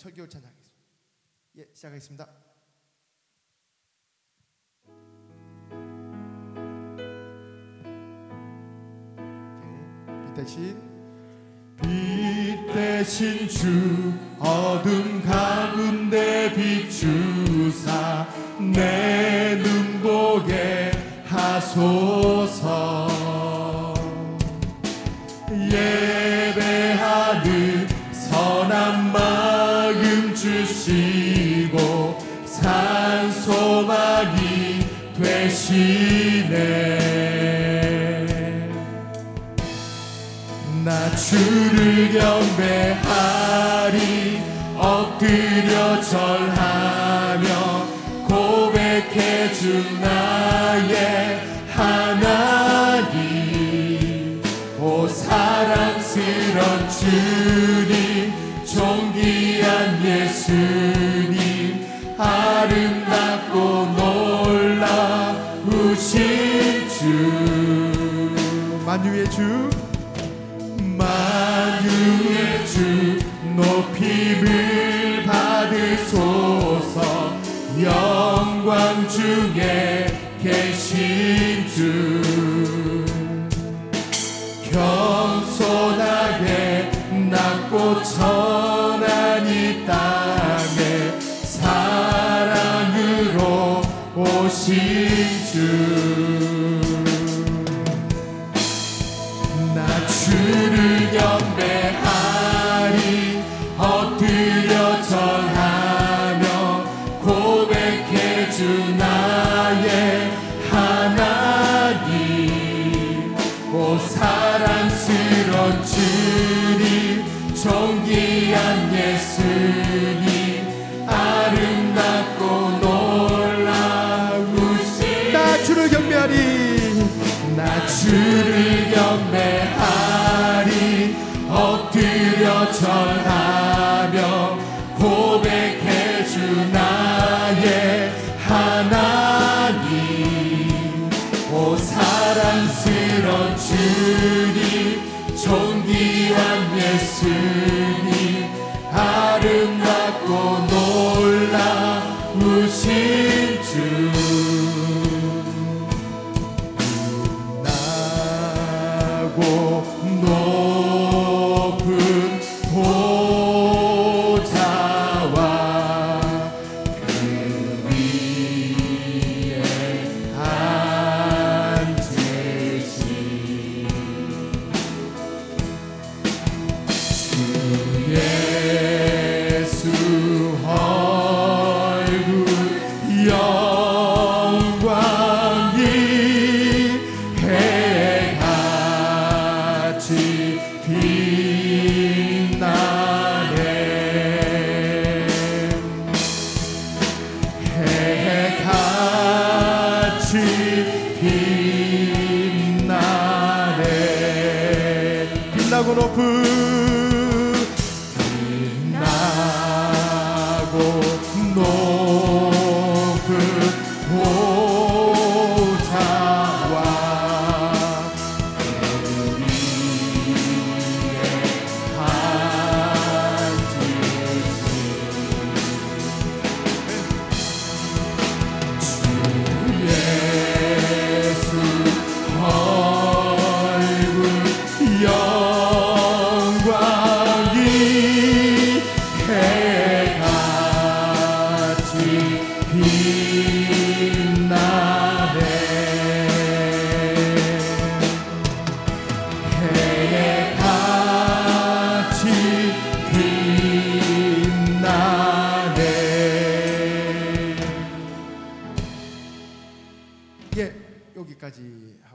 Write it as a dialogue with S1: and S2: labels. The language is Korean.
S1: 설교 찬양하겠습니다. 예, 시작하겠습니다. 빛 대신 주 어둠 가운데 비추사 내 눈 보게 하소서. 예배하는 선한 마음 주시고 산소망이 되시네. 나 주를 경배하리 엎드려 절하며 고백해 주 나의 하나님. 오 사랑스런 주님 존귀한 예수님 아름답고 놀라우신 주. 만유의 주 만유의 주 높임을 받으소서. 영광 중에 계신 주 겸손하게 낮고 천한 이 땅에 사랑으로 오신 주. 나 주를 경배하리 엎드려 절하며 고백해 주 나의 하나님. 오 사랑스런 주님 존귀한 예수님 아름답고 놀라우신. 나 주를 경배하리 나 주를 경배하리 엎드려 절하며 고백해 주 나의 하나님. 오 사랑스런 주님 존귀한 예수님 아름답고 놀라우신 주. 빛나고 높은 보좌와 그 위에 앉으신 주 예수 얼굴 영광이 해같이 빛나네. 해같이 빛나네. 빛나고 높은 보좌와 그 위에 앉으신 주 예수 얼굴 영광이 해같이 빛나네. 해같이 빛나네. 예, 여기까지 하고